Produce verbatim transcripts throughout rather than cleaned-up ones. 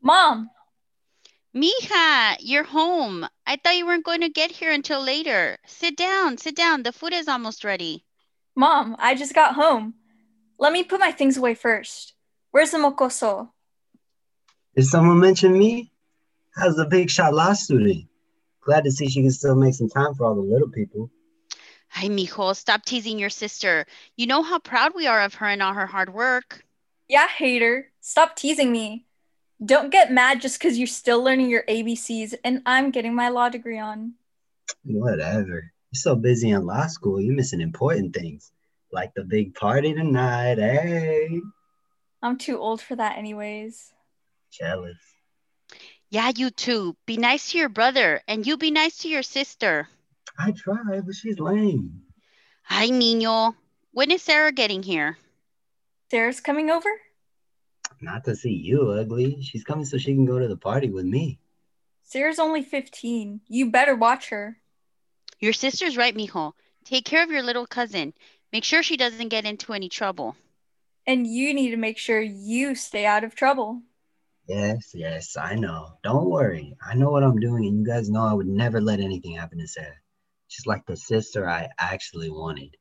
Mom, Mija, you're home. I thought you weren't going to get here until later. Sit down, sit down. The food is almost ready. Mom, I just got home. Let me put my things away first. Where's the mocoso? Did someone mention me? How's the big shot law student? Glad to see she can still make some time for all the little people. Ay, mijo, stop teasing your sister. You know how proud we are of her and all her hard work. Yeah, hater. Stop teasing me. Don't get mad just because you're still learning your A B Cs and I'm getting my law degree on. Whatever. You're so busy in law school, you're missing important things. Like the big party tonight, hey? I'm too old for that, anyways. Jealous. Yeah, you too. Be nice to your brother, and you be nice to your sister. I try, but she's lame. Ay, niño. When is Sarah getting here? Sarah's coming over? Not to see you, ugly. She's coming so she can go to the party with me. Sarah's only fifteen. You better watch her. Your sister's right, mijo. Take care of your little cousin. Make sure she doesn't get into any trouble. And you need to make sure you stay out of trouble. Yes, yes, I know. Don't worry. I know what I'm doing, and you guys know I would never let anything happen to Sarah. She's like the sister I actually wanted.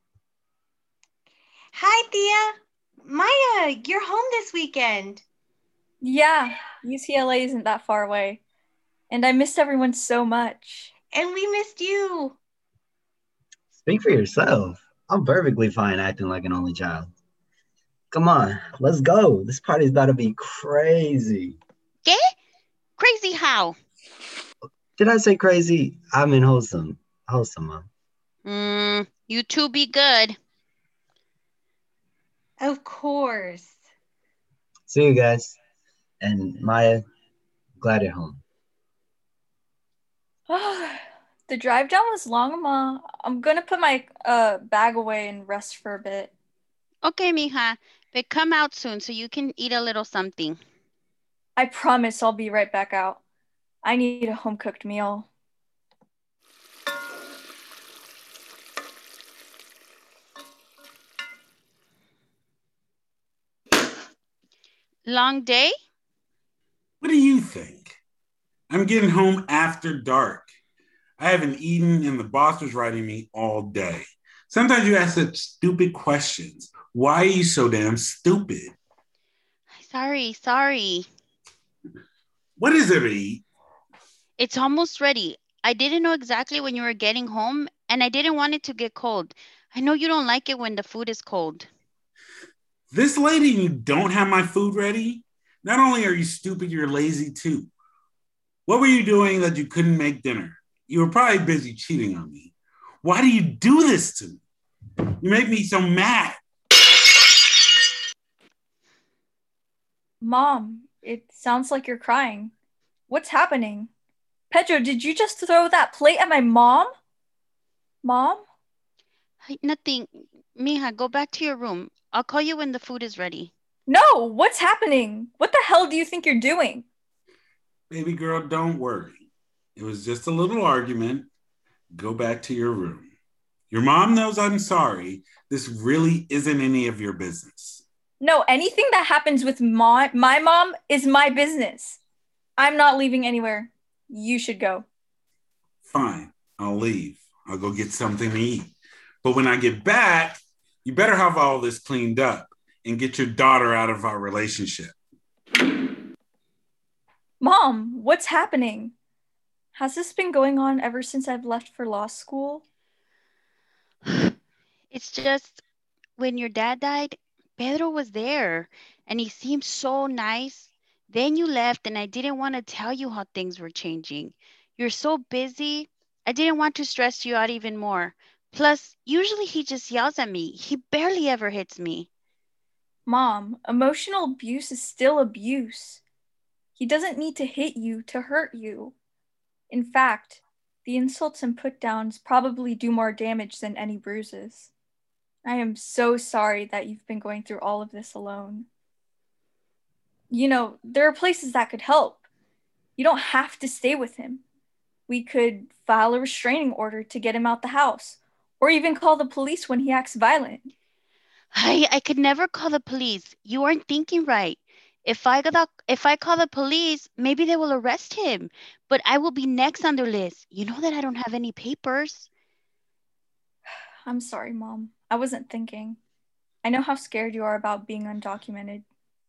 Hi, Thea. Maya, you're home this weekend. Yeah, U C L A isn't that far away. And I missed everyone so much. And we missed you. Speak for yourself. I'm perfectly fine acting like an only child. Come on, let's go. This party's about to be crazy. ¿Qué? Crazy how? Did I say crazy? I mean wholesome. Wholesome, Mom. Mm, you two be good. Of course. See you guys. And Maya, glad you're home. The drive down was long, Ma. I'm gonna put my uh bag away and rest for a bit. Okay, mija. But come out soon so you can eat a little something. I promise I'll be right back out. I need a home cooked meal. Long day? What do you think? I'm getting home after dark. I haven't eaten and the boss was writing me all day. Sometimes you ask such stupid questions. Why are you so damn stupid? Sorry, sorry. What is it to eat? It's almost ready. I didn't know exactly when you were getting home, and I didn't want it to get cold. I know you don't like it when the food is cold. This lady, you don't have my food ready? Not only are you stupid, you're lazy too. What were you doing that you couldn't make dinner? You were probably busy cheating on me. Why do you do this to me? You make me so mad. Mom, it sounds like you're crying. What's happening? Pedro, did you just throw that plate at my mom? Mom? Ay, nothing. Mija, go back to your room. I'll call you when the food is ready. No, what's happening? What the hell do you think you're doing? Baby girl, don't worry. It was just a little argument. Go back to your room. Your mom knows I'm sorry. This really isn't any of your business. No, anything that happens with my, my mom is my business. I'm not leaving anywhere. You should go. Fine, I'll leave. I'll go get something to eat. But when I get back, you better have all this cleaned up and get your daughter out of our relationship. Mom, what's happening? Has this been going on ever since I've left for law school? It's just when your dad died, Pedro was there and he seemed so nice. Then you left and I didn't want to tell you how things were changing. You're so busy. I didn't want to stress you out even more. Plus, usually he just yells at me. He barely ever hits me. Mom, emotional abuse is still abuse. He doesn't need to hit you to hurt you. In fact, the insults and put-downs probably do more damage than any bruises. I am so sorry that you've been going through all of this alone. You know, there are places that could help. You don't have to stay with him. We could file a restraining order to get him out the house, or even call the police when he acts violent. I, I could never call the police. You aren't thinking right. If I got the, if I call the police, maybe they will arrest him. But I will be next on their list. You know that I don't have any papers. I'm sorry, Mom. I wasn't thinking. I know how scared you are about being undocumented.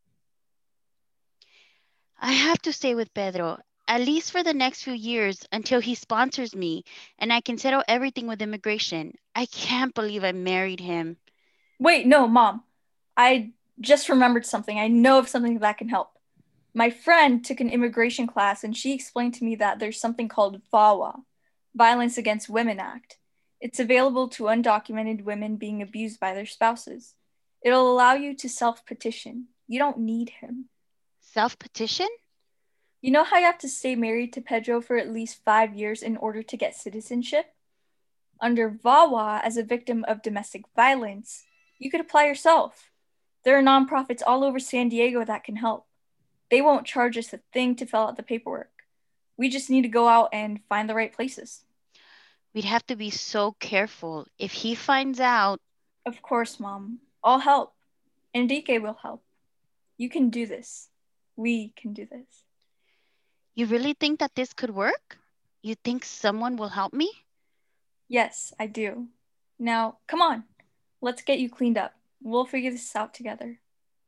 I have to stay with Pedro, at least for the next few years until he sponsors me and I can settle everything with immigration. I can't believe I married him. Wait, no, Mom. I just remembered something. I know of something that can help. My friend took an immigration class and she explained to me that there's something called VAWA, Violence Against Women Act. It's available to undocumented women being abused by their spouses. It'll allow you to self-petition. You don't need him. Self-petition? You know how you have to stay married to Pedro for at least five years in order to get citizenship? Under VAWA, as a victim of domestic violence, you could apply yourself. There are nonprofits all over San Diego that can help. They won't charge us a thing to fill out the paperwork. We just need to go out and find the right places. We'd have to be so careful. If he finds out... Of course, Mom. I'll help. Enrique will help. You can do this. We can do this. You really think that this could work? You think someone will help me? Yes, I do. Now, come on. Let's get you cleaned up. We'll figure this out together.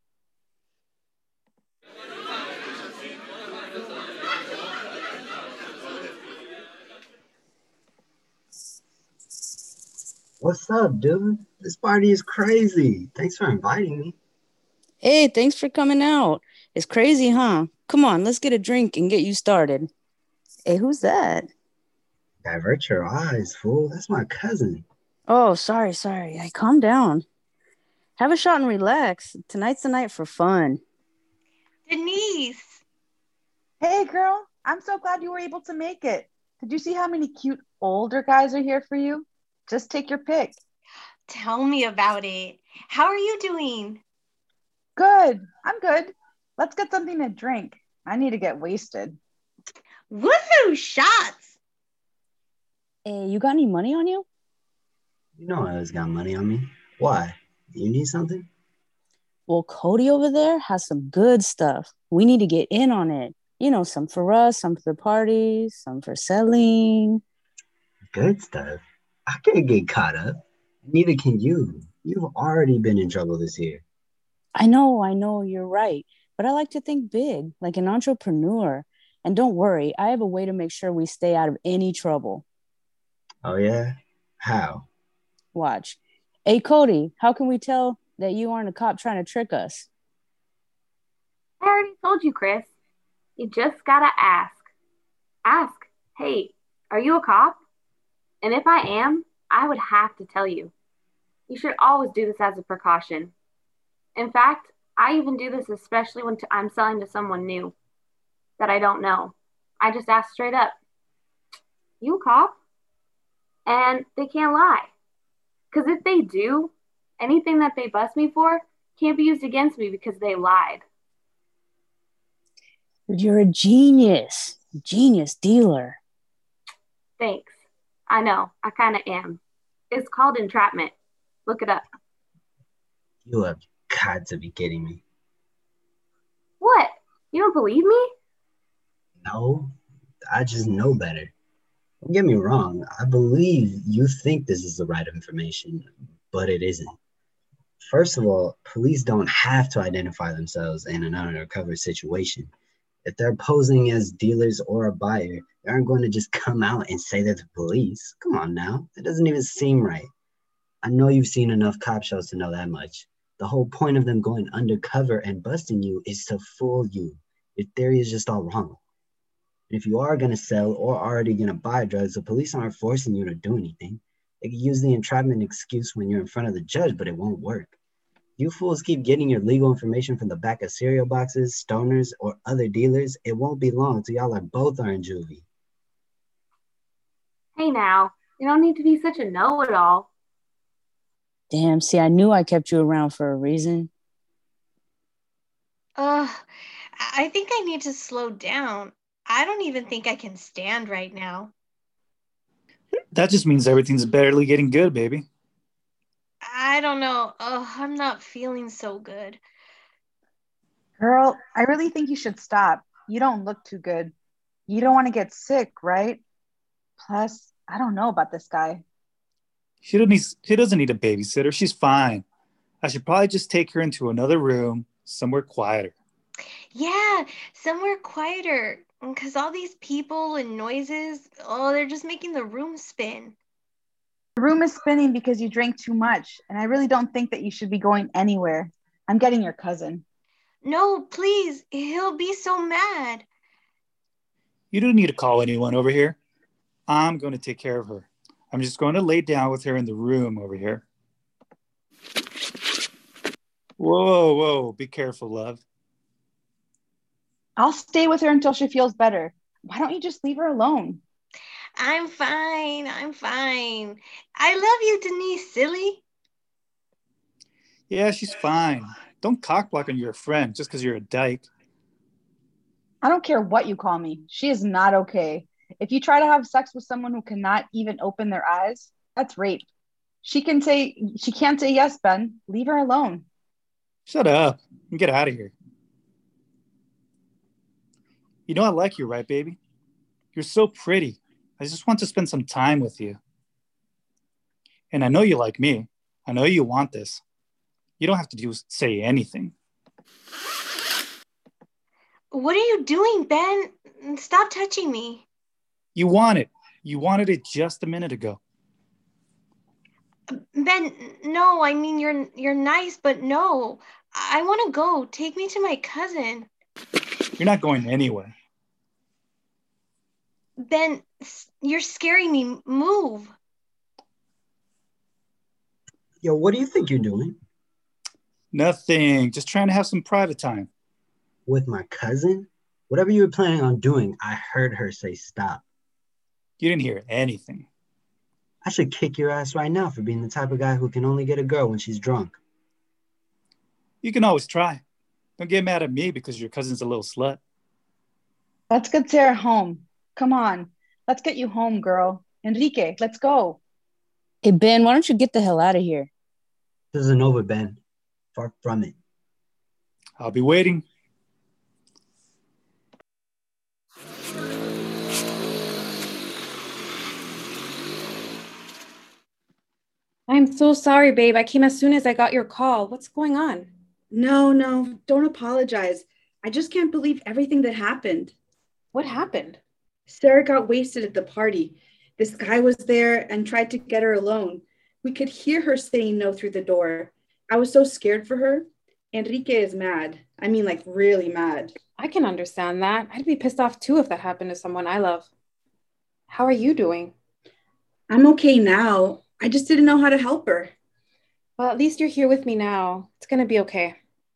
What's up, dude? This party is crazy. Thanks for inviting me. Hey, thanks for coming out. It's crazy, huh? Come on, let's get a drink and get you started. Hey, who's that? Divert your eyes, fool. That's my cousin. Oh, sorry, sorry. I calm down. Have a shot and relax. Tonight's the night for fun. Denise! Hey, girl. I'm so glad you were able to make it. Did you see how many cute older guys are here for you? Just take your pick. Tell me about it. How are you doing? Good. I'm good. Let's get something to drink. I need to get wasted. Woohoo! Shots! Hey, you got any money on you? You know I always got money on me. Why? You need something? Well, Cody over there has some good stuff. We need to get in on it. You know, some for us, some for the parties, some for selling. Good stuff? I can't get caught up. Neither can you. You've already been in trouble this year. I know, I know, you're right. But I like to think big, like an entrepreneur. And don't worry, I have a way to make sure we stay out of any trouble. Oh, yeah? How? Watch. Hey, Cody, how can we tell that you aren't a cop trying to trick us? I already told you, Chris. You just gotta ask. Ask, hey, are you a cop? And if I am, I would have to tell you. You should always do this as a precaution. In fact, I even do this especially when t- I'm selling to someone new that I don't know. I just ask straight up, you a cop? And they can't lie. Because if they do, anything that they bust me for can't be used against me because they lied. You're a genius. Genius dealer. Thanks. I know, I kind of am. It's called entrapment. Look it up. You have got to be kidding me. What? You don't believe me? No, I just know better. Don't get me wrong. I believe you think this is the right information, but it isn't. First of all, police don't have to identify themselves in an undercover situation. If they're posing as dealers or a buyer, they aren't going to just come out and say they're the police. Come on now. That doesn't even seem right. I know you've seen enough cop shows to know that much. The whole point of them going undercover and busting you is to fool you. Your theory is just all wrong. And if you are going to sell or already going to buy drugs, the police aren't forcing you to do anything. They can use the entrapment excuse when you're in front of the judge, but it won't work. You fools keep getting your legal information from the back of cereal boxes, stoners, or other dealers. It won't be long till y'all are both are in juvie. Hey now, you don't need to be such a know-it-all. Damn, see, I knew I kept you around for a reason. Uh, I think I need to slow down. I don't even think I can stand right now. That just means everything's barely getting good, baby. I don't know. Oh, I'm not feeling so good. Girl, I really think you should stop. You don't look too good. You don't want to get sick, right? Plus, I don't know about this guy. She doesn't need, she doesn't need a babysitter. She's fine. I should probably just take her into another room, somewhere quieter. Yeah, somewhere quieter. Because all these people and noises, oh, they're just making the room spin. The room is spinning because you drank too much, and I really don't think that you should be going anywhere. I'm getting your cousin. No, please. He'll be so mad. You don't need to call anyone over here. I'm going to take care of her. I'm just going to lay down with her in the room over here. Whoa, whoa, be careful, love. I'll stay with her until she feels better. Why don't you just leave her alone? I'm fine. I'm fine. I love you, Denise, silly. Yeah, she's fine. Don't cockblock on your friend just because you're a dyke. I don't care what you call me. She is not okay. If you try to have sex with someone who cannot even open their eyes, that's rape. She can say she can't say yes, Ben. Leave her alone. Shut up and get out of here. You know I like you, right, baby? You're so pretty. I just want to spend some time with you. And I know you like me. I know you want this. You don't have to do say anything. What are you doing, Ben? Stop touching me. You want it. You wanted it just a minute ago. Ben, no, I mean, you're you're nice, but no. I want to go. Take me to my cousin. You're not going anywhere. Ben, you're scaring me. Move. Yo, what do you think you're doing? Nothing. Just trying to have some private time. With my cousin? Whatever you were planning on doing, I heard her say stop. You didn't hear anything. I should kick your ass right now for being the type of guy who can only get a girl when she's drunk. You can always try. Don't get mad at me because your cousin's a little slut. Let's get Sarah home. Come on. Let's get you home, girl. Enrique, let's go. Hey, Ben, why don't you get the hell out of here? This isn't over, Ben. Far from it. I'll be waiting. I'm so sorry, babe. I came as soon as I got your call. What's going on? No, no, don't apologize. I just can't believe everything that happened. What happened? Sarah got wasted at the party. This guy was there and tried to get her alone. We could hear her saying no through the door. I was so scared for her. Enrique is mad. I mean, like, really mad. I can understand that. I'd be pissed off too if that happened to someone I love. How are you doing? I'm okay now. I just didn't know how to help her. Well, at least you're here with me now. It's going to be okay.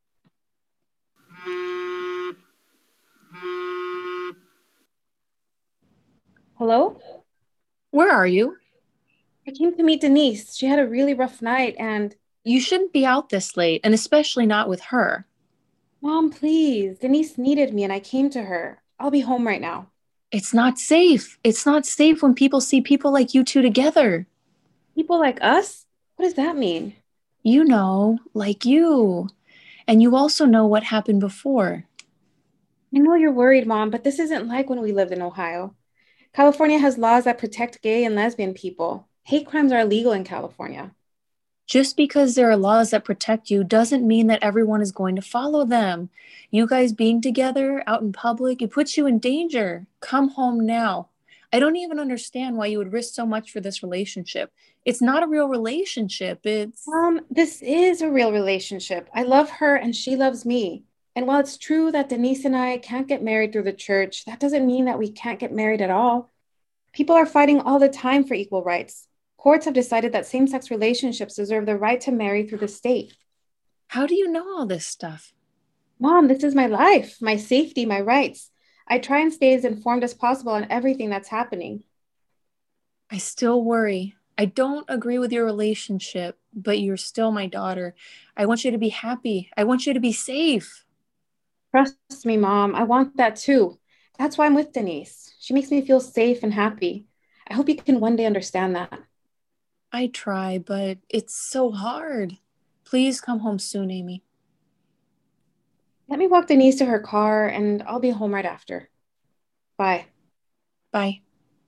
Hello? Where are you? I came to meet Denise. She had a really rough night and... You shouldn't be out this late, and especially not with her. Mom, please. Denise needed me and I came to her. I'll be home right now. It's not safe. It's not safe when people see people like you two together. People like us? What does that mean? You know, like you. And you also know what happened before. I know you're worried, Mom, but this isn't like when we lived in Ohio. California has laws that protect gay and lesbian people. Hate crimes are illegal in California. Just because there are laws that protect you doesn't mean that everyone is going to follow them. You guys being together out in public, it puts you in danger. Come home now. I don't even understand why you would risk so much for this relationship. It's not a real relationship. It's... Mom, this is a real relationship. I love her and she loves me. And while it's true that Denise and I can't get married through the church, that doesn't mean that we can't get married at all. People are fighting all the time for equal rights. Courts have decided that same-sex relationships deserve the right to marry through the state. How do you know all this stuff? Mom, this is my life, my safety, my rights. I try and stay as informed as possible on everything that's happening. I still worry. I don't agree with your relationship, but you're still my daughter. I want you to be happy. I want you to be safe. Trust me, Mom. I want that too. That's why I'm with Denise. She makes me feel safe and happy. I hope you can one day understand that. I try, but it's so hard. Please come home soon, Amy. Let me walk Denise to her car and I'll be home right after. Bye. Bye.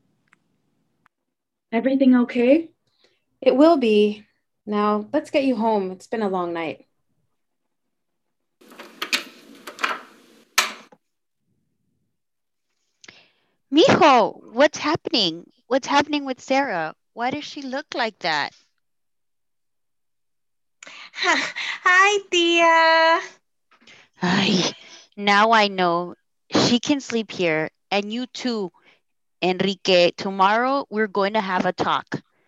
Everything okay? It will be. Now, let's get you home. It's been a long night. Mijo, what's happening? What's happening with Sarah? Why does she look like that? Hi, Tia. Ay, now I know. She can sleep here. And you too, Enrique. Tomorrow we're going to have a talk.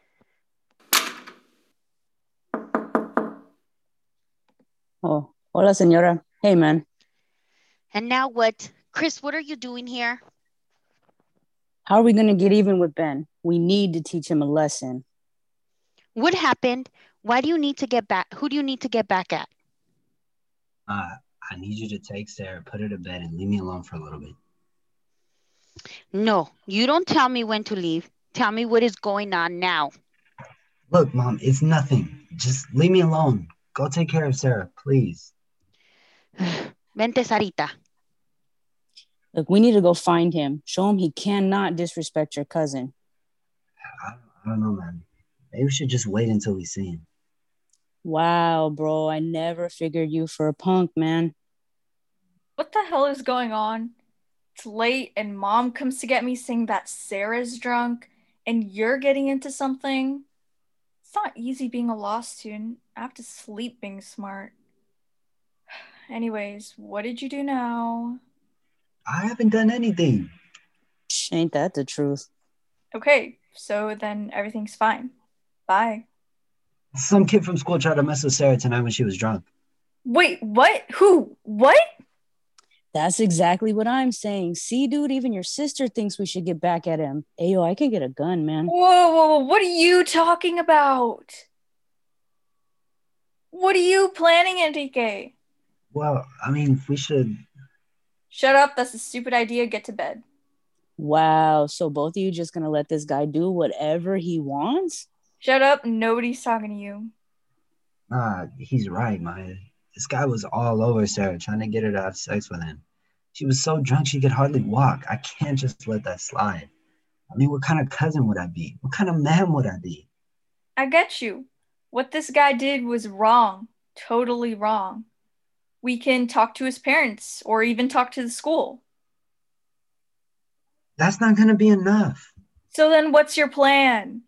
Oh, hola, señora. Hey, man. And now what? Chris, what are you doing here? How are we going to get even with Ben? We need to teach him a lesson. What happened? Why do you need to get back? Who do you need to get back at? Uh, I need you to take Sarah, put her to bed, and leave me alone for a little bit. No, you don't tell me when to leave. Tell me what is going on now. Look, Mom, it's nothing. Just leave me alone. Go take care of Sarah, please. Vente, Sarita. Look, we need to go find him. Show him he cannot disrespect your cousin. I, I don't know, man. Maybe we should just wait until we see him. Wow, bro. I never figured you for a punk, man. What the hell is going on? It's late and Mom comes to get me saying that Sarah's drunk and you're getting into something. It's not easy being a law student. I have to sleep being smart. Anyways, what did you do now? I haven't done anything. Shh, ain't that the truth? Okay, so then everything's fine. Bye. Some kid from school tried to mess with Sarah tonight when she was drunk. Wait, what? Who? What? That's exactly what I'm saying. See, dude, even your sister thinks we should get back at him. Ayo, I can get a gun, man. Whoa, whoa, whoa, what are you talking about? What are you planning, Enrique? Well, I mean, we should... Shut up, that's a stupid idea. Get to bed. Wow, so both of you just gonna let this guy do whatever he wants? Shut up, nobody's talking to you. Nah, he's right, Maya. This guy was all over Sarah, trying to get her to have sex with him. She was so drunk she could hardly walk. I can't just let that slide. I mean, what kind of cousin would I be? What kind of man would I be? I get you. What this guy did was wrong. Totally wrong. We can talk to his parents or even talk to the school. That's not gonna be enough. So then what's your plan?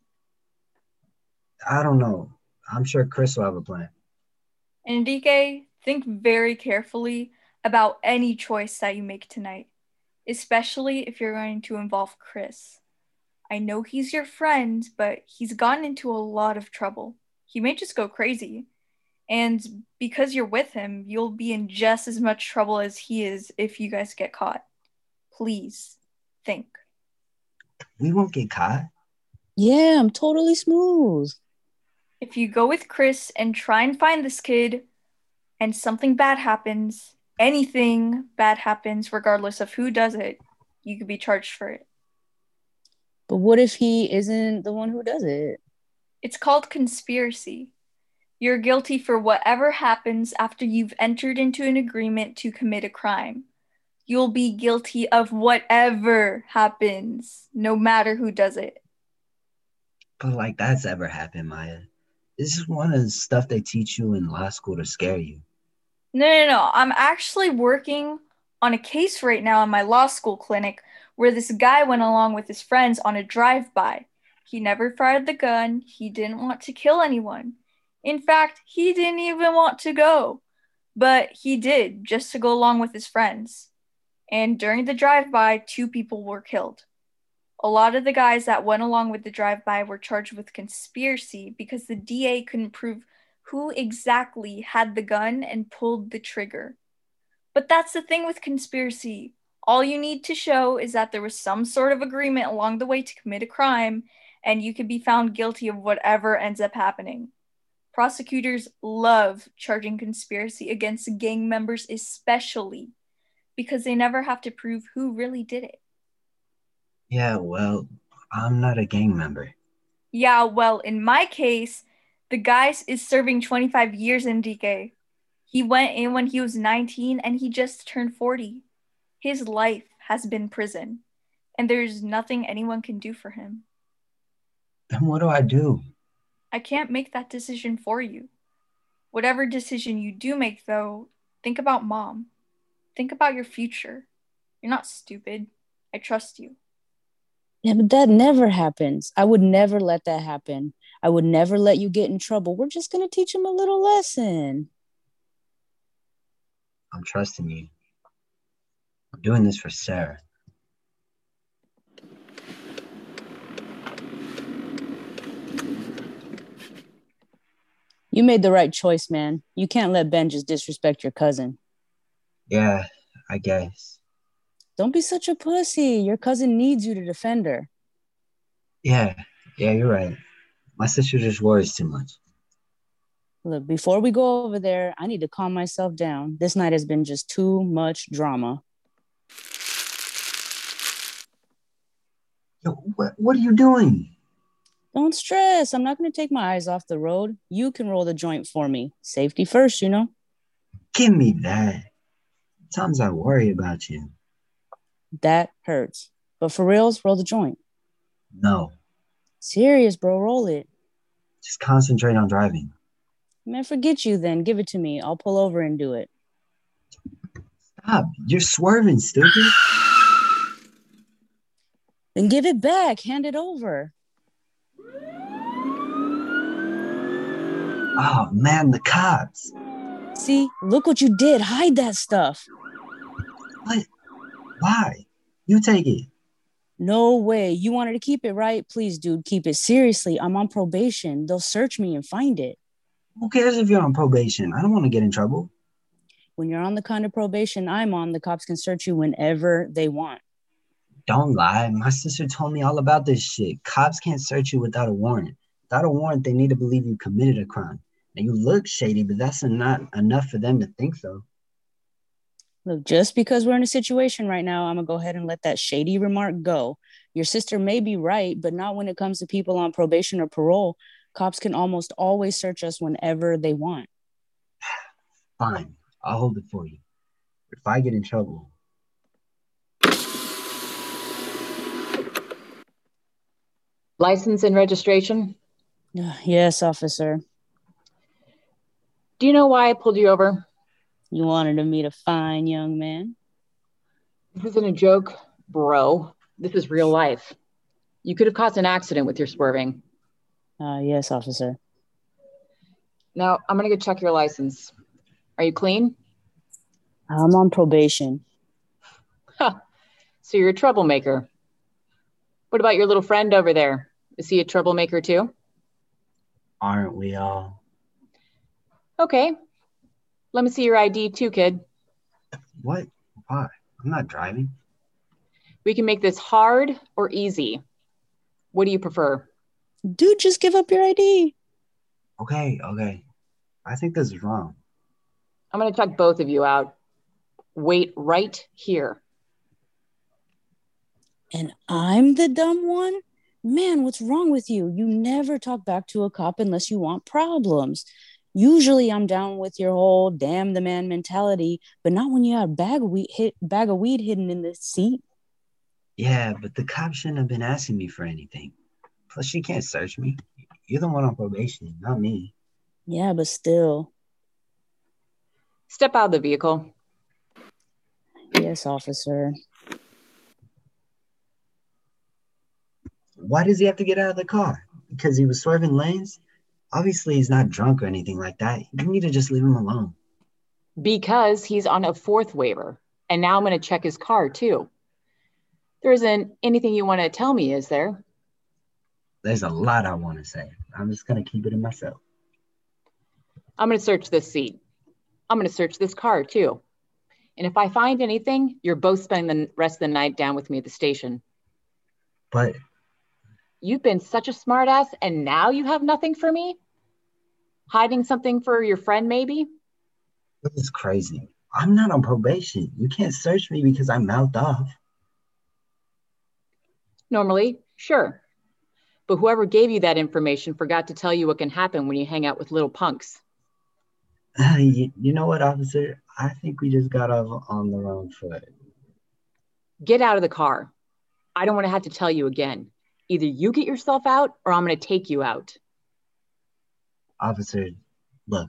I don't know. I'm sure Chris will have a plan. Enrique, think very carefully about any choice that you make tonight, especially if you're going to involve Chris. I know he's your friend, but he's gotten into a lot of trouble. He may just go crazy. And because you're with him, you'll be in just as much trouble as he is if you guys get caught. Please, think. We won't get caught. Yeah, I'm totally smooth. If you go with Chris and try and find this kid, and something bad happens, anything bad happens, regardless of who does it, you could be charged for it. But what if he isn't the one who does it? It's called conspiracy. You're guilty for whatever happens after you've entered into an agreement to commit a crime. You'll be guilty of whatever happens, no matter who does it. But like that's ever happened, Maya. This is one of the stuff they teach you in law school to scare you. No, no, no. I'm actually working on a case right now in my law school clinic where this guy went along with his friends on a drive-by. He never fired the gun. He didn't want to kill anyone. In fact, he didn't even want to go. But he did, just to go along with his friends. And during the drive-by, two people were killed. A lot of the guys that went along with the drive-by were charged with conspiracy because the D A couldn't prove who exactly had the gun and pulled the trigger. But that's the thing with conspiracy. All you need to show is that there was some sort of agreement along the way to commit a crime, and you could be found guilty of whatever ends up happening. Prosecutors love charging conspiracy against gang members especially because they never have to prove who really did it. Yeah, well, I'm not a gang member. Yeah, well, in my case, the guy is serving twenty-five years in D K. He went in when he was nineteen and he just turned forty. His life has been prison, and there's nothing anyone can do for him. Then what do I do? I can't make that decision for you. Whatever decision you do make, though, think about Mom. Think about your future. You're not stupid. I trust you. Yeah, but that never happens. I would never let that happen. I would never let you get in trouble. We're just going to teach him a little lesson. I'm trusting you. I'm doing this for Sarah. You made the right choice, man. You can't let Ben just disrespect your cousin. Yeah, I guess. Don't be such a pussy. Your cousin needs you to defend her. Yeah, yeah, you're right. My sister just worries too much. Look, before we go over there, I need to calm myself down. This night has been just too much drama. Yo, what, what are you doing? Don't stress. I'm not going to take my eyes off the road. You can roll the joint for me. Safety first, you know? Give me that. Sometimes I worry about you. That hurts. But for reals, roll the joint. No. Serious, bro. Roll it. Just concentrate on driving. Man, forget you then. Give it to me. I'll pull over and do it. Stop. You're swerving, stupid. Then give it back. Hand it over. Oh, man, the cops. See, look what you did. Hide that stuff. What? Why? You take it. No way. You wanted to keep it, right? Please, dude, keep it. Seriously, I'm on probation. They'll search me and find it. Who cares if you're on probation? I don't want to get in trouble. When you're on the kind of probation I'm on, the cops can search you whenever they want. Don't lie. My sister told me all about this shit. Cops can't search you without a warrant. Without a warrant, they need to believe you committed a crime. Now, you look shady, but that's not enough for them to think so. Look, just because we're in a situation right now, I'm going to go ahead and let that shady remark go. Your sister may be right, but not when it comes to people on probation or parole. Cops can almost always search us whenever they want. Fine. I'll hold it for you. But if I get in trouble... License and registration? Yes, officer. Do you know why I pulled you over? You wanted to meet a fine young man? This isn't a joke, bro. This is real life. You could have caused an accident with your swerving. Uh, yes, officer. Now, I'm going to go check your license. Are you clean? I'm on probation. Huh. So you're a troublemaker. What about your little friend over there? Is he a troublemaker too? Aren't we all? Okay. Let me see your I D too, kid. What? Why? I'm not driving. We can make this hard or easy. What do you prefer? Dude, just give up your I D. Okay, okay. I think this is wrong. I'm going to check both of you out. Wait right here. And I'm the dumb one? Man, what's wrong with you? You never talk back to a cop unless you want problems. Usually I'm down with your whole damn the man mentality, but not when you have a bag of weed, hit, bag of weed hidden in the seat. Yeah, but the cop shouldn't have been asking me for anything. Plus, she can't search me. You're the one on probation, not me. Yeah, but still. Step out of the vehicle. Yes, officer. Why does he have to get out of the car? Because he was swerving lanes? Obviously, he's not drunk or anything like that. You need to just leave him alone. Because he's on a fourth waiver. And now I'm going to check his car, too. There isn't anything you want to tell me, is there? There's a lot I want to say. I'm just going to keep it to myself. I'm going to search this seat. I'm going to search this car, too. And if I find anything, you're both spending the rest of the night down with me at the station. But... You've been such a smartass, and now you have nothing for me? Hiding something for your friend, maybe? This is crazy. I'm not on probation. You can't search me because I mouthed off. Normally, sure. But whoever gave you that information forgot to tell you what can happen when you hang out with little punks. you, you know what, officer? I think we just got off on the wrong foot. Get out of the car. I don't want to have to tell you again. Either you get yourself out or I'm going to take you out. Officer, look.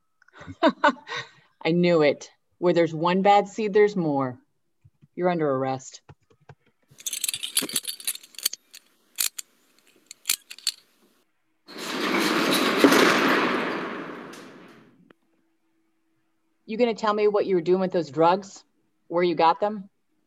I knew it. Where there's one bad seed, there's more. You're under arrest. You going to tell me what you were doing with those drugs? Where you got them?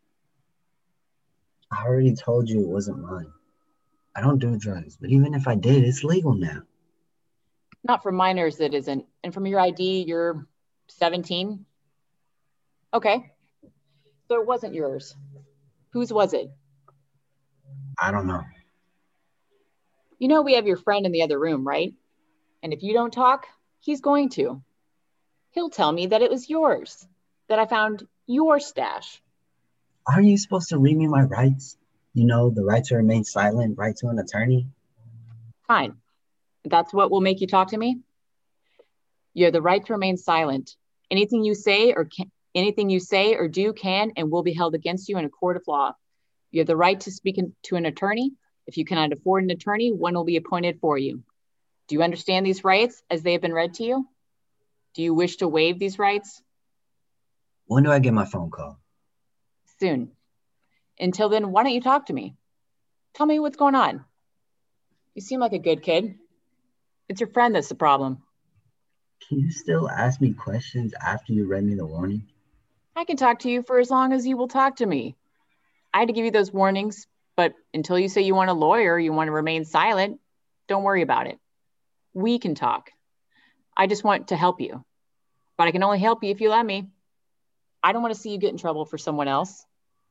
I already told you it wasn't mine. I don't do drugs, but even if I did, it's legal now. Not for minors, it isn't. And from your I D, you're seventeen? Okay. So it wasn't yours. Whose was it? I don't know. You know we have your friend in the other room, right? And if you don't talk, he's going to. He'll tell me that it was yours, that I found your stash. Aren't you supposed to read me my rights? You know, the right to remain silent, right to an attorney? Fine. That's what will make you talk to me? You have the right to remain silent. Anything you say or can, anything you say or do can and will be held against you in a court of law. You have the right to speak in, to an attorney. If you cannot afford an attorney, one will be appointed for you. Do you understand these rights as they have been read to you? Do you wish to waive these rights? When do I get my phone call? Soon. Until then, why don't you talk to me? Tell me what's going on. You seem like a good kid. It's your friend that's the problem. Can you still ask me questions after you read me the warning? I can talk to you for as long as you will talk to me. I had to give you those warnings, but until you say you want a lawyer, you want to remain silent, don't worry about it. We can talk. I just want to help you, but I can only help you if you let me. I don't want to see you get in trouble for someone else.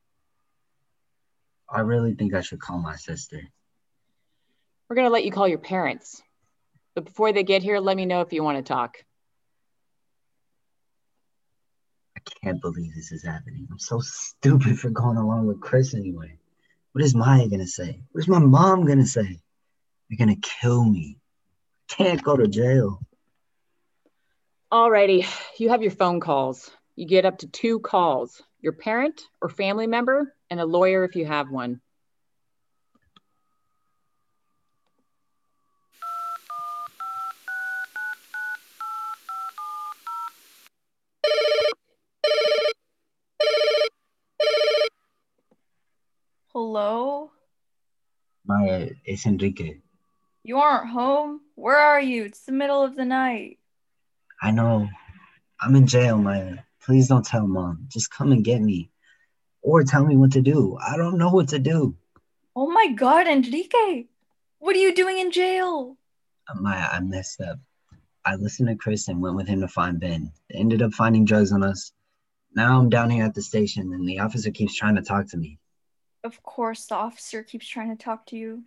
I really think I should call my sister. We're going to let you call your parents. But before they get here, let me know if you want to talk. I can't believe this is happening. I'm so stupid for going along with Chris anyway. What is Maya going to say? What is my mom going to say? They're going to kill me. I can't go to jail. Alrighty, you have your phone calls. You get up to two calls, your parent or family member, and a lawyer if you have one. Hello? Maya, it's Enrique. You aren't home? Where are you? It's the middle of the night. I know. I'm in jail, Maya. Please don't tell Mom. Just come and get me. Or tell me what to do. I don't know what to do. Oh my God, Enrique! What are you doing in jail? Uh, Maya, I messed up. I listened to Chris and went with him to find Ben. They ended up finding drugs on us. Now I'm down here at the station and the officer keeps trying to talk to me. Of course, the officer keeps trying to talk to you.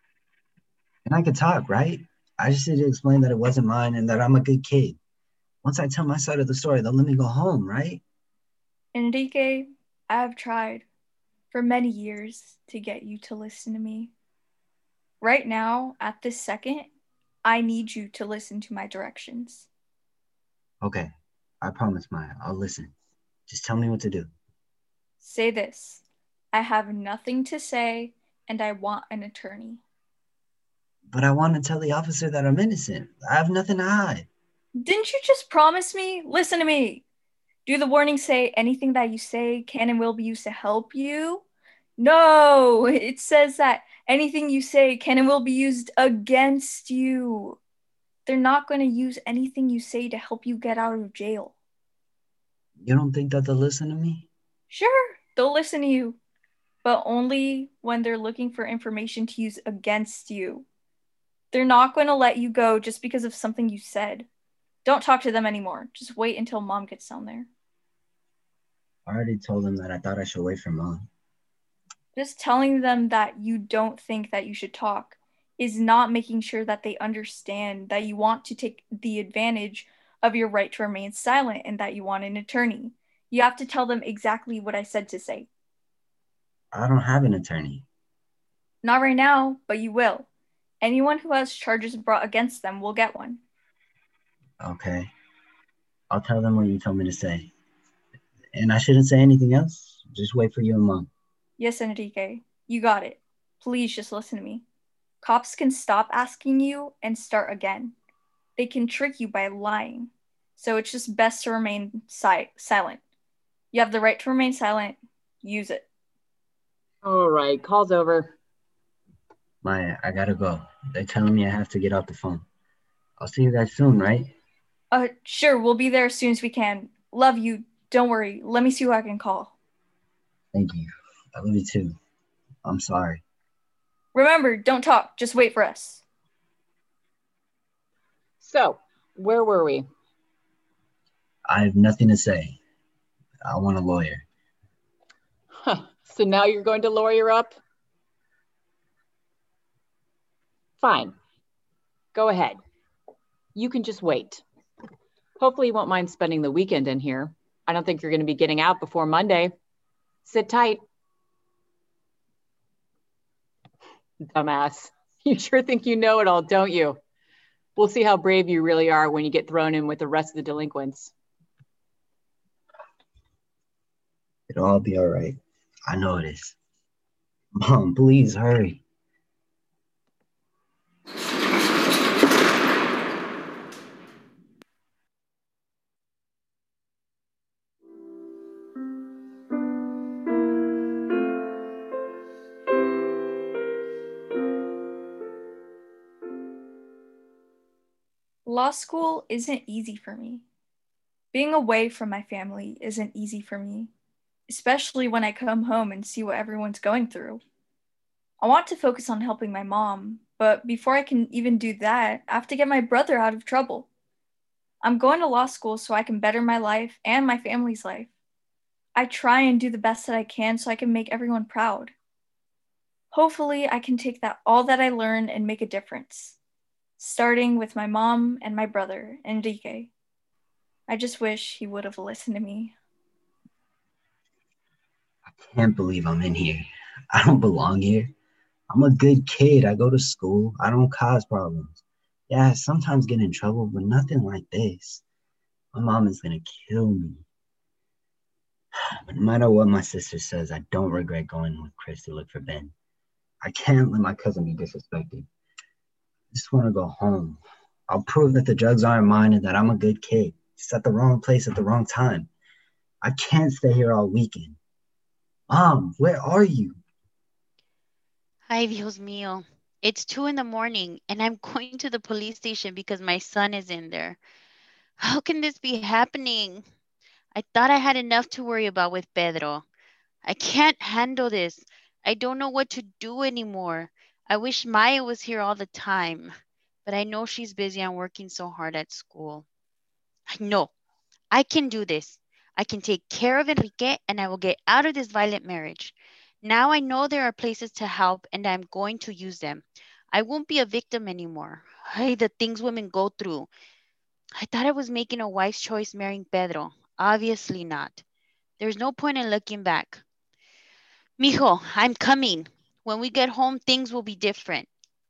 And I could talk, right? I just need to explain that it wasn't mine and that I'm a good kid. Once I tell my side of the story, they'll let me go home, right? Enrique, I have tried for many years to get you to listen to me. Right now, at this second, I need you to listen to my directions. Okay, I promise, Maya. I'll listen. Just tell me what to do. Say this. I have nothing to say and I want an attorney. But I want to tell the officer that I'm innocent. I have nothing to hide. Didn't you just promise me? Listen to me. Do the warnings say anything that you say can and will be used to help you? No, it says that anything you say can and will be used against you. They're not going to use anything you say to help you get out of jail. You don't think that they'll listen to me? Sure, they'll listen to you, but only when they're looking for information to use against you. They're not going to let you go just because of something you said. Don't talk to them anymore. Just wait until Mom gets down there. I already told them that I thought I should wait for Mom. Just telling them that you don't think that you should talk is not making sure that they understand that you want to take the advantage of your right to remain silent and that you want an attorney. You have to tell them exactly what I said to say. I don't have an attorney. Not right now, but you will. Anyone who has charges brought against them will get one. Okay. I'll tell them what you told me to say. And I shouldn't say anything else? Just wait for you and Mom. Yes, Enrique, you got it. Please just listen to me. Cops can stop asking you and start again. They can trick you by lying. So it's just best to remain si- silent. You have the right to remain silent. Use it. All right, call's over. Maya, I gotta go. They're telling me I have to get off the phone. I'll see you guys soon, right? Uh, sure, we'll be there as soon as we can. Love you. Don't worry. Let me see who I can call. Thank you. I love you too. I'm sorry. Remember, don't talk. Just wait for us. So, where were we? I have nothing to say. I want a lawyer. Huh. So now you're going to lawyer up? Fine. Go ahead. You can just wait. Hopefully you won't mind spending the weekend in here. I don't think you're going to be getting out before Monday. Sit tight. Dumbass. You sure think you know it all, don't you? We'll see how brave you really are when you get thrown in with the rest of the delinquents. It'll all be all right. I know it is. Mom, please hurry. Law school isn't easy for me. Being away from my family isn't easy for me, especially when I come home and see what everyone's going through. I want to focus on helping my mom, but before I can even do that, I have to get my brother out of trouble. I'm going to law school so I can better my life and my family's life. I try and do the best that I can so I can make everyone proud. Hopefully, I can take that all that I learn and make a difference, starting with my mom and my brother, Enrique. I just wish he would have listened to me. I can't believe I'm in here. I don't belong here. I'm a good kid. I go to school. I don't cause problems. Yeah, I sometimes get in trouble, but nothing like this. My mom is gonna kill me. But no matter what my sister says, I don't regret going with Chris to look for Ben. I can't let my cousin be disrespected. I just want to go home. I'll prove that the drugs aren't mine and that I'm a good kid. Just at the wrong place at the wrong time. I can't stay here all weekend. Mom, where are you? Ay, Dios mío. It's two in the morning and I'm going to the police station because my son is in there. How can this be happening? I thought I had enough to worry about with Pedro. I can't handle this. I don't know what to do anymore. I wish Maya was here all the time, but I know she's busy and working so hard at school. I know. I can do this. I can take care of Enrique and I will get out of this violent marriage. Now I know there are places to help and I'm going to use them. I won't be a victim anymore. Ay, the things women go through. I thought I was making a wise choice marrying Pedro. Obviously not. There's no point in looking back. Mijo, I'm coming. When we get home, things will be different.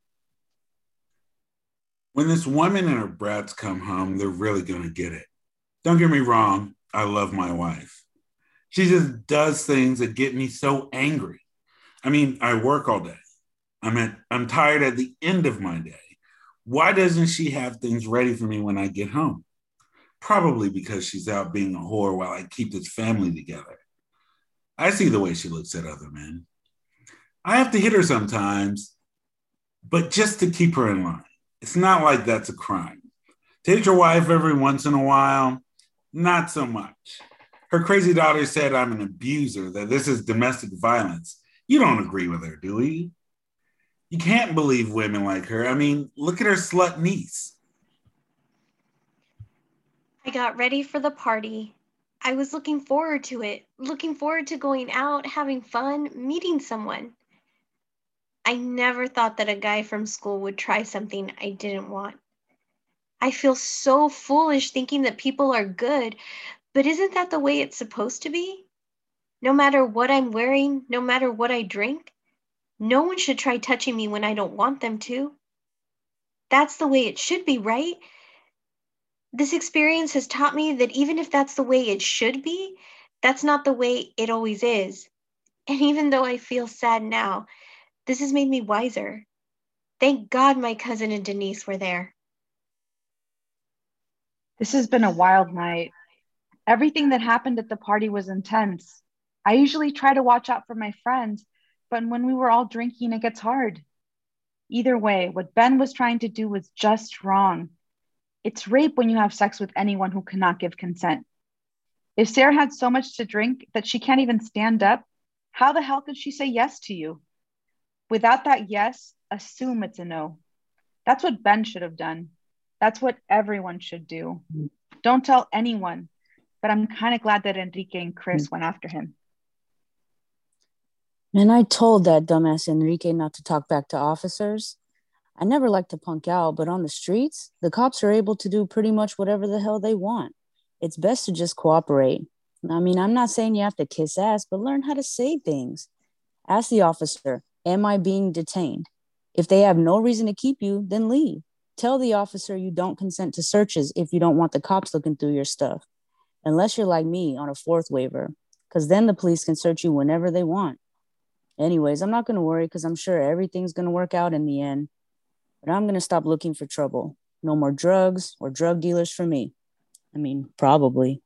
When this woman and her brats come home, they're really going to get it. Don't get me wrong, I love my wife. She just does things that get me so angry. I mean, I work all day. I'm at, I'm tired at the end of my day. Why doesn't she have things ready for me when I get home? Probably because she's out being a whore while I keep this family together. I see the way she looks at other men. I have to hit her sometimes, but just to keep her in line. It's not like that's a crime. To hit your wife every once in a while, not so much. Her crazy daughter said I'm an abuser, that this is domestic violence. You don't agree with her, do you? You can't believe women like her. I mean, look at her slut niece. I got ready for the party. I was looking forward to it, looking forward to going out, having fun, meeting someone. I never thought that a guy from school would try something I didn't want. I feel so foolish thinking that people are good, but isn't that the way it's supposed to be? No matter what I'm wearing, no matter what I drink, no one should try touching me when I don't want them to. That's the way it should be, right? This experience has taught me that even if that's the way it should be, that's not the way it always is. And even though I feel sad now, this has made me wiser. Thank God my cousin and Denise were there. This has been a wild night. Everything that happened at the party was intense. I usually try to watch out for my friends, but when we were all drinking, it gets hard. Either way, what Ben was trying to do was just wrong. It's rape when you have sex with anyone who cannot give consent. If Sarah had so much to drink that she can't even stand up, how the hell could she say yes to you? Without that yes, assume it's a no. That's what Ben should have done. That's what everyone should do. Don't tell anyone, but I'm kind of glad that Enrique and Chris went after him. And I told that dumbass Enrique not to talk back to officers. I never like to punk out, but on the streets, the cops are able to do pretty much whatever the hell they want. It's best to just cooperate. I mean, I'm not saying you have to kiss ass, but learn how to say things. Ask the officer, am I being detained? If they have no reason to keep you, then leave. Tell the officer you don't consent to searches if you don't want the cops looking through your stuff. Unless you're like me on a fourth waiver, because then the police can search you whenever they want. Anyways, I'm not going to worry because I'm sure everything's going to work out in the end. But I'm going to stop looking for trouble. No more drugs or drug dealers for me. I mean, probably.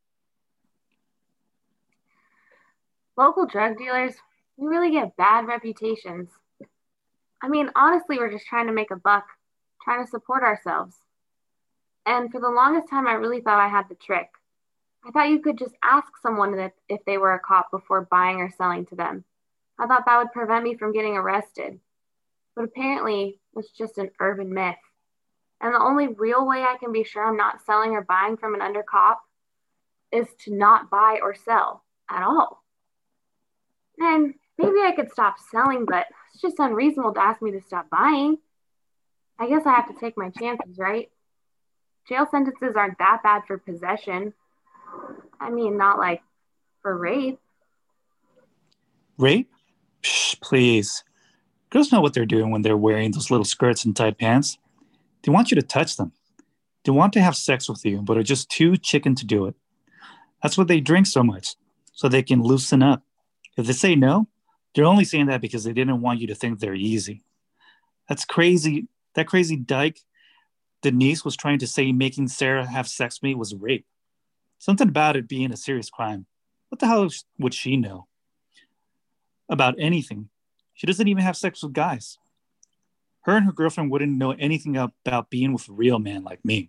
Local drug dealers, we really get bad reputations. I mean, honestly, we're just trying to make a buck, trying to support ourselves. And for the longest time, I really thought I had the trick. I thought you could just ask someone if, if they were a cop before buying or selling to them. I thought that would prevent me from getting arrested. But apparently, it's just an urban myth. And the only real way I can be sure I'm not selling or buying from an under cop is to not buy or sell at all. And maybe I could stop selling, but it's just unreasonable to ask me to stop buying. I guess I have to take my chances, right? Jail sentences aren't that bad for possession. I mean, not like for rape. Rape? Psh, please. Girls know what they're doing when they're wearing those little skirts and tight pants. They want you to touch them. They want to have sex with you, but are just too chicken to do it. That's why they drink so much, so they can loosen up. If they say no, they're only saying that because they didn't want you to think they're easy. That's crazy. That crazy dyke Denise was trying to say making Sarah have sex with me was rape. Something about it being a serious crime. What the hell would she know about anything? She doesn't even have sex with guys. Her and her girlfriend wouldn't know anything about being with a real man like me.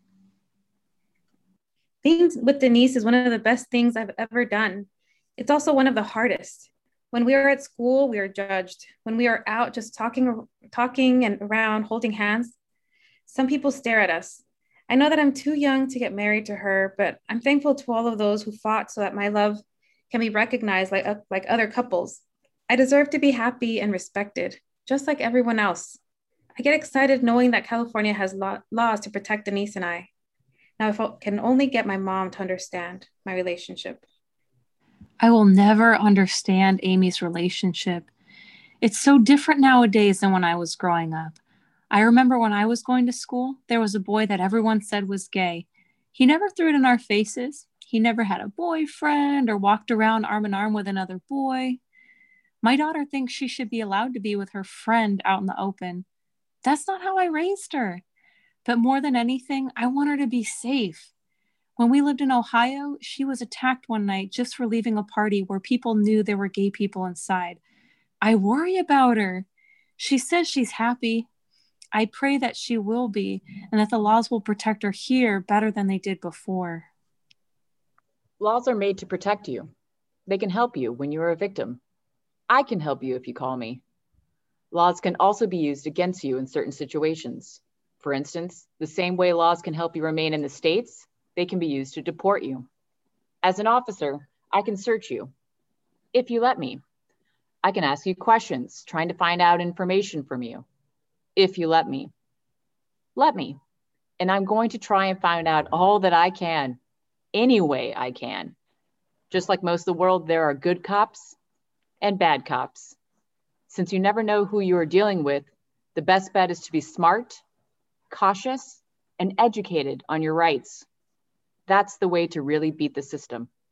Being with Denise is one of the best things I've ever done. It's also one of the hardest. When we are at school, we are judged. When we are out just talking, talking and around, holding hands, some people stare at us. I know that I'm too young to get married to her, but I'm thankful to all of those who fought so that my love can be recognized like, uh, like other couples. I deserve to be happy and respected, just like everyone else. I get excited knowing that California has law- laws to protect Denise and I. Now, if I can only get my mom to understand my relationship. I will never understand Amy's relationship. It's so different nowadays than when I was growing up. I remember when I was going to school, there was a boy that everyone said was gay. He never threw it in our faces. He never had a boyfriend or walked around arm in arm with another boy. My daughter thinks she should be allowed to be with her friend out in the open. That's not how I raised her. But more than anything, I want her to be safe. When we lived in Ohio, she was attacked one night just for leaving a party where people knew there were gay people inside. I worry about her. She says she's happy. I pray that she will be, and that the laws will protect her here better than they did before. Laws are made to protect you. They can help you when you're a victim. I can help you if you call me. Laws can also be used against you in certain situations. For instance, the same way laws can help you remain in the States, they can be used to deport you. As an officer, I can search you, if you let me. I can ask you questions, trying to find out information from you, if you let me. Let me. And I'm going to try and find out all that I can, any way I can. Just like most of the world, there are good cops and bad cops. Since you never know who you are dealing with, the best bet is to be smart, cautious, and and educated on your rights. That's the way to really beat the system.